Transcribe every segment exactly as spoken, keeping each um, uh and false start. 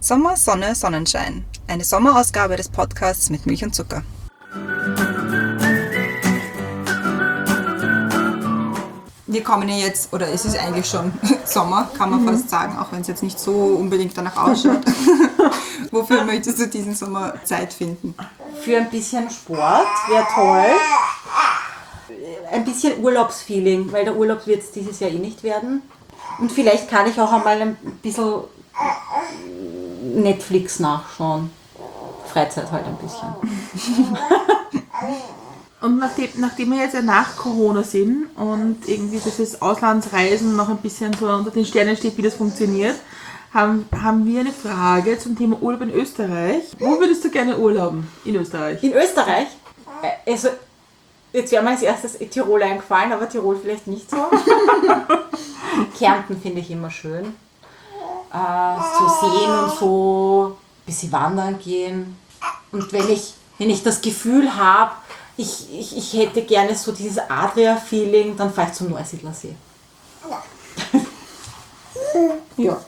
Sommer, Sonne, Sonnenschein. Eine Sommerausgabe des Podcasts mit Milch und Zucker. Wir kommen ja jetzt, oder es ist eigentlich schon Sommer, kann man mhm. fast sagen, auch wenn es jetzt nicht so unbedingt danach ausschaut. Wofür möchtest du diesen Sommer Zeit finden? Für ein bisschen Sport wäre toll. Ein bisschen Urlaubsfeeling, weil der Urlaub wird es dieses Jahr eh nicht werden. Und vielleicht kann ich auch einmal ein bisschen Netflix nachschauen. Freizeit halt ein bisschen. Und nachdem, nachdem wir jetzt ja nach Corona sind und irgendwie dieses Auslandsreisen noch ein bisschen so unter den Sternen steht, wie das funktioniert, haben, haben wir eine Frage zum Thema Urlaub in Österreich. Wo würdest du gerne urlauben in Österreich? In Österreich? Also, jetzt wäre mir als erstes Tirol eingefallen, aber Tirol vielleicht nicht so. Kärnten finde ich immer schön. Äh, so sehen und so, ein bisschen wandern gehen. Und wenn ich, wenn ich das Gefühl habe, ich, ich, ich hätte gerne so dieses Adria-Feeling, dann fahre ich zum Neusiedlersee. Ja.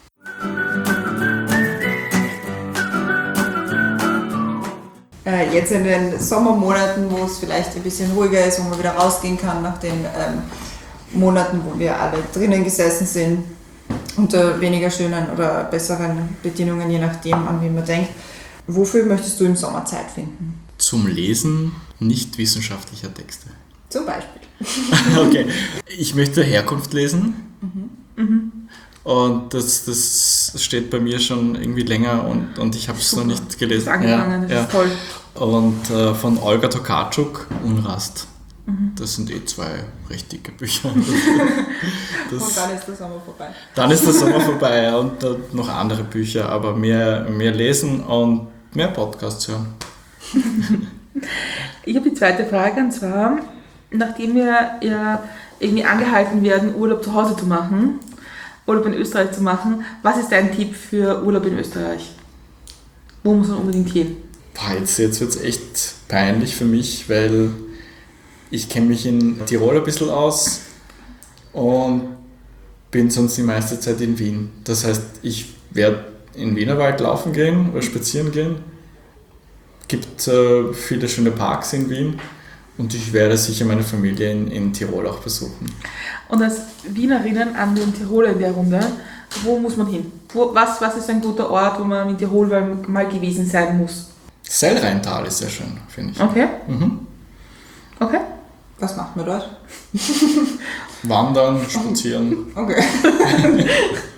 Jetzt in den Sommermonaten, wo es vielleicht ein bisschen ruhiger ist, wo man wieder rausgehen kann nach den ähm, Monaten, wo wir alle drinnen gesessen sind, unter weniger schönen oder besseren Bedingungen, je nachdem, an wie man denkt. Wofür möchtest du im Sommer Zeit finden? Zum Lesen nicht wissenschaftlicher Texte. Zum Beispiel. Okay. Ich möchte Herkunft lesen. Mhm. Mhm. Und das, das steht bei mir schon irgendwie länger und, und ich habe es noch nicht gelesen. Das ist angefangen, das ja, ist toll. Und äh, von Olga Tokarczuk, Unrast. Mhm. Das sind eh zwei recht dicke Bücher. Das, und dann ist der Sommer vorbei. Dann ist der Sommer vorbei und äh, noch andere Bücher, aber mehr, mehr lesen und mehr Podcasts hören. Ich habe die zweite Frage, und zwar, nachdem wir ja irgendwie angehalten werden, Urlaub zu Hause zu machen, Urlaub in Österreich zu machen, was ist dein Tipp für Urlaub in Österreich? Wo muss man unbedingt hin? Boah, jetzt jetzt wird es echt peinlich für mich, weil ich kenne mich in Tirol ein bisschen aus und bin sonst die meiste Zeit in Wien. Das heißt, ich werde in Wienerwald laufen gehen oder spazieren gehen. Es gibt äh, viele schöne Parks in Wien und ich werde sicher meine Familie in, in Tirol auch besuchen. Und als Wienerinnen an den Tiroler in der Runde, wo muss man hin? Wo, was, was ist ein guter Ort, wo man in Tirol mal gewesen sein muss? Sellrheintal ist sehr schön, finde ich. Okay. Mhm. Okay. Was macht man dort? Wandern, spazieren. Okay.